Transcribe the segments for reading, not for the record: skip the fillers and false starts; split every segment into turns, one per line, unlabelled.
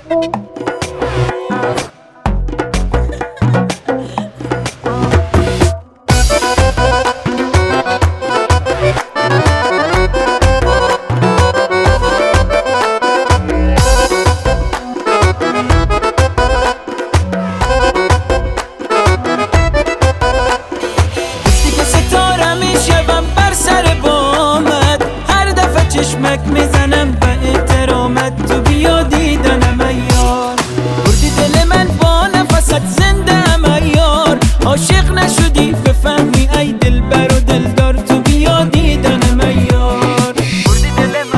چشمک میزنم به احترامت، تو بیا دیدنم ایار. بردی دل من با نفست زنده ام ایار. عاشق نشدی بفهمی ای دل بر و دلدار، تو بیا دیدنم ایار. بردی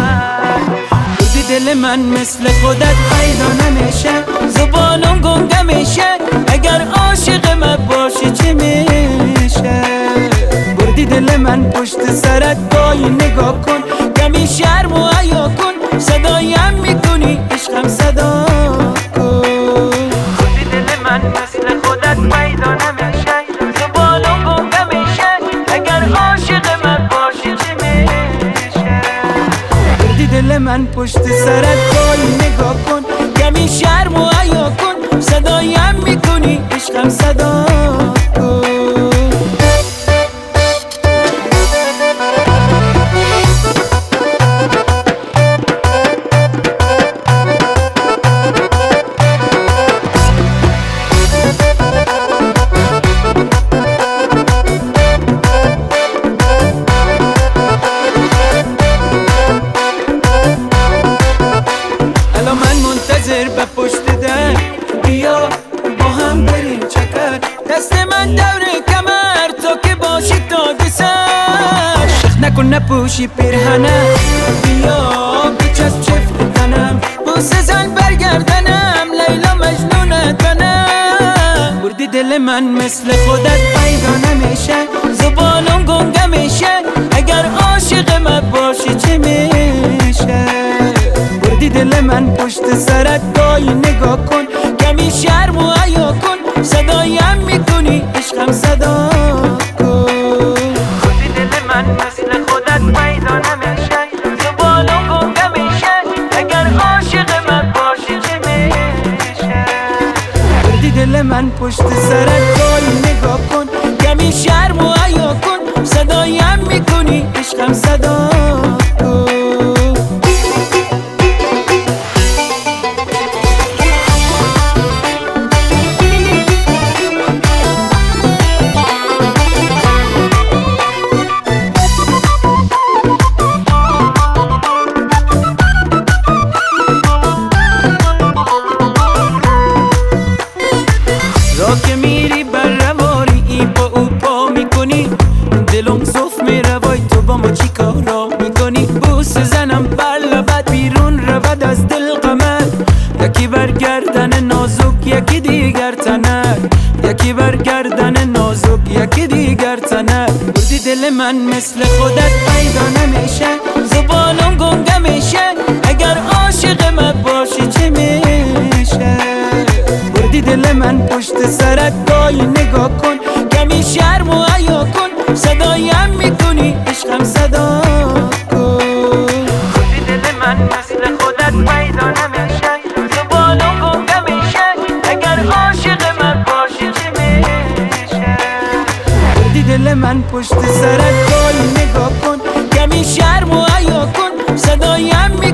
دل من مثل خودت پیدا نمیشه، زبانم گنگه میشه اگر عاشق من باشی چی میشه. بردی دل من پشت سرت گاهی نگاه کن، کمی شرم و حیا کن، صدایم میکنی عشقم صدا کن. بردی دل من مثل خودت پیدا نمیشه، زبانم گنگه میشه اگر عاشق من باشی چی میشه. بردی دل من پشت سرت گاهی نگاه کن، کمی شرم و حیا کن، صدایم میکنی عشقم صدا کن. به پشت در بیا با هم بریم چکر، دست من دور کمر تا که باشی تا سر. شخ نکن نپوشی پیرهنم، بیا بچسب چفت تنم، بوسه زن برگردنم، لیلا مجنونت منم. بردی دل من مثل خودت پیدا نمیشه، زبانم گنگه میشه اگر عاشق من باشی چی میشه. بردی دل من پشت سرت گاهی نگاه کن، کمی شرم و حیا کن، صدایم میکنی عشقم صدا کن. بردی دل من مثل خودت پیدا نمیشه، زبانم گنگه میشه اگر عاشق من باشی چی میشه. بردی دل من پشت سرت گاهی نگاه کن، کمی شرم و حیا کن، صدایم میکنی عشقم صدا کن. که میری بر روانی ای با او پا میکنی، دلم صف میره وای تو با ما چی کارا میکنی. بوس زنم بر لبت بیرون رود از دل غمت، یکی برگردن نازک یکی دیگر تنک، یکی برگردن نازک یکی دیگر تنک. بردی دل من مثل خودت پیدا نمیشه، زبانم گنگه میشه اگر عاشق من باشی چی میشه. بردی دل من پشت سرت گاهی نگاه کن، کمی شرم و حیا کن، صدایم میکنی عشقم صدا کن. بردی دل من مثل خودت پیدا نمیشه، زبانم گنگه میشه اگر عاشق من باشی چی میشه. بردی دل من پشت سرت گاهی نگاه کن، کمی شرم و حیا کن، صدایم